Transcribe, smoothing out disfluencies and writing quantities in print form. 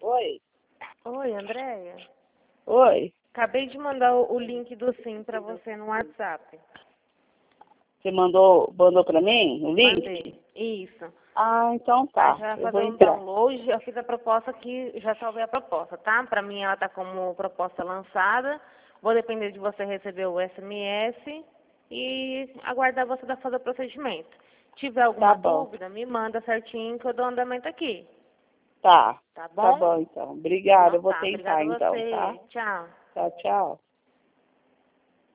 Oi? Oi, Andréia. Oi? Acabei de mandar o link do Sim para você no WhatsApp. Você mandou pra mim o link? Mandei. Isso. Ah, então tá. Aí já vai Eu fazer vou um entrar. download. Eu fiz a proposta aqui, já salvei a proposta, tá? Para mim ela tá como proposta lançada. Vou depender de você receber o SMS e aguardar você fazer o procedimento. Tiver alguma Tá bom. dúvida, me manda certinho que eu dou andamento aqui. Tá. Tá Tá bom? bom, então. Obrigada. Então Eu vou tá. Obrigada tentar, a então, tá? você. Tchau. Tchau, tchau.